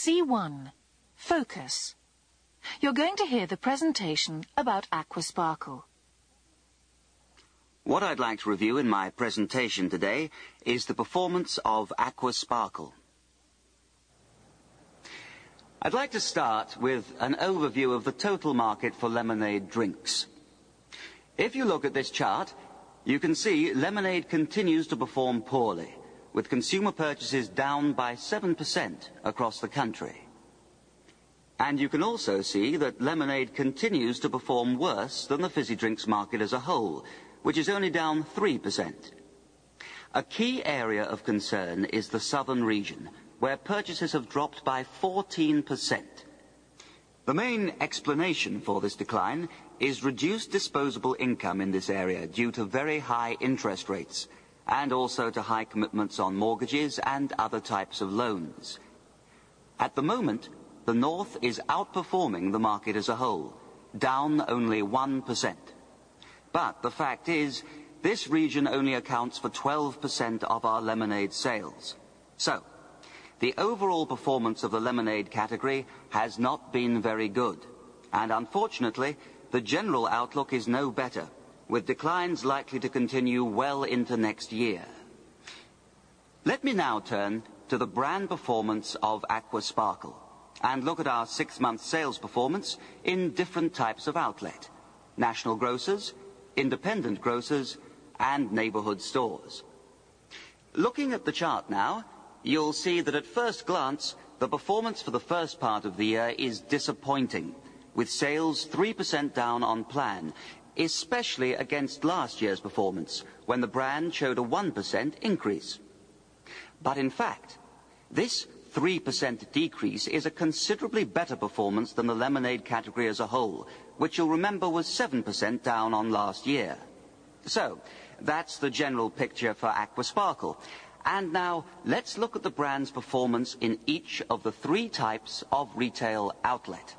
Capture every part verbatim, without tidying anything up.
C one. Focus. You're going to hear the presentation about Aqua Sparkle. What I'd like to review in my presentation today is the performance of Aqua Sparkle. I'd like to start with an overview of the total market for lemonade drinks. If you look at this chart, you can see lemonade continues to perform poorly, with consumer purchases down by seven percent across the country. And you can also see that lemonade continues to perform worse than the fizzy drinks market as a whole, which is only down three percent. A key area of concern is the southern region, where purchases have dropped by fourteen percent. The main explanation for this decline is reduced disposable income in this area due to very high interest rates, and also to high commitments on mortgages and other types of loans. At the moment, the North is outperforming the market as a whole, down only one percent. But the fact is, this region only accounts for twelve percent of our lemonade sales. So, the overall performance of the lemonade category has not been very good, and unfortunately, the general outlook is no better, with declines likely to continue well into next year. Let me now turn to the brand performance of Aqua Sparkle and look at our six-month sales performance in different types of outlet: national grocers, independent grocers, and neighborhood stores. Looking at the chart now, you'll see that at first glance, the performance for the first part of the year is disappointing, with sales three percent down on plan, especially against last year's performance, when the brand showed a one percent increase. But in fact, this three percent decrease is a considerably better performance than the lemonade category as a whole, which you'll remember was seven percent down on last year. So, that's the general picture for Aqua Sparkle. And now, let's look at the brand's performance in each of the three types of retail outlet.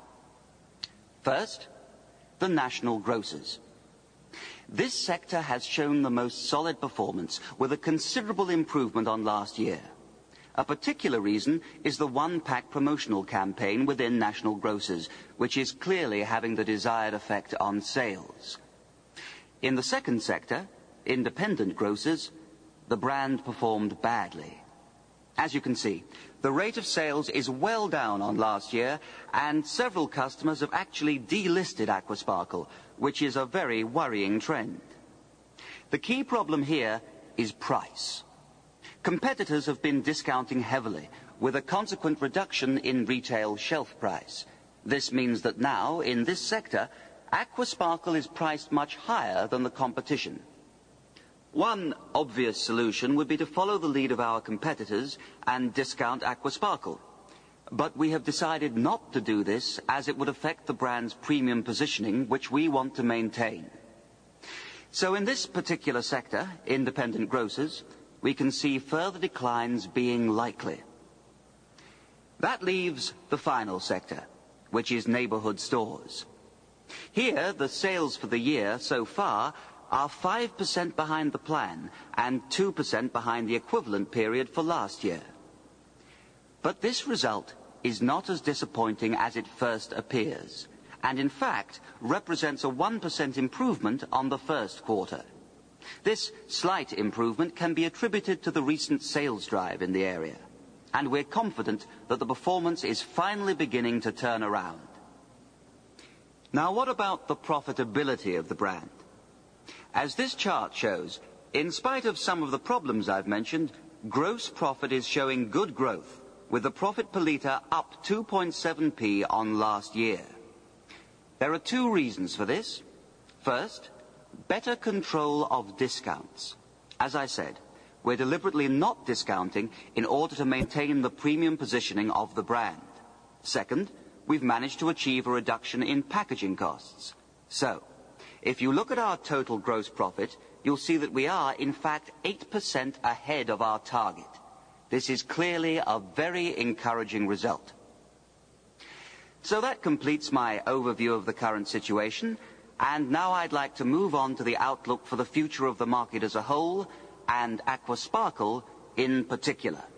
First, the national grocers. This sector has shown the most solid performance, with a considerable improvement on last year. A particular reason is the one-pack promotional campaign within national grocers, which is clearly having the desired effect on sales. In the second sector, independent grocers, the brand performed badly. As you can see, the rate of sales is well down on last year, and several customers have actually delisted Aqua Sparkle, which is a very worrying trend. The key problem here is price. Competitors have been discounting heavily, with a consequent reduction in retail shelf price. This means that now, in this sector, Aqua Sparkle is priced much higher than the competition. One obvious solution would be to follow the lead of our competitors and discount Aqua Sparkle. But we have decided not to do this, as it would affect the brand's premium positioning, which we want to maintain. So in this particular sector, independent grocers, we can see further declines being likely. That leaves the final sector, which is neighborhood stores. Here, the sales for the year so far are five percent behind the plan and two percent behind the equivalent period for last year. But this result is not as disappointing as it first appears, and in fact represents a one percent improvement on the first quarter. This slight improvement can be attributed to the recent sales drive in the area, and we're confident that the performance is finally beginning to turn around. Now, what about the profitability of the brand? As this chart shows, in spite of some of the problems I've mentioned, gross profit is showing good growth, with the profit per litre up two point seven p on last year. There are two reasons for this. First, better control of discounts. As I said, we're deliberately not discounting in order to maintain the premium positioning of the brand. Second, we've managed to achieve a reduction in packaging costs. So, if you look at our total gross profit, you'll see that we are, in fact, eight percent ahead of our target. This is clearly a very encouraging result. So that completes my overview of the current situation, and now I'd like to move on to the outlook for the future of the market as a whole, and Aqua Sparkle in particular.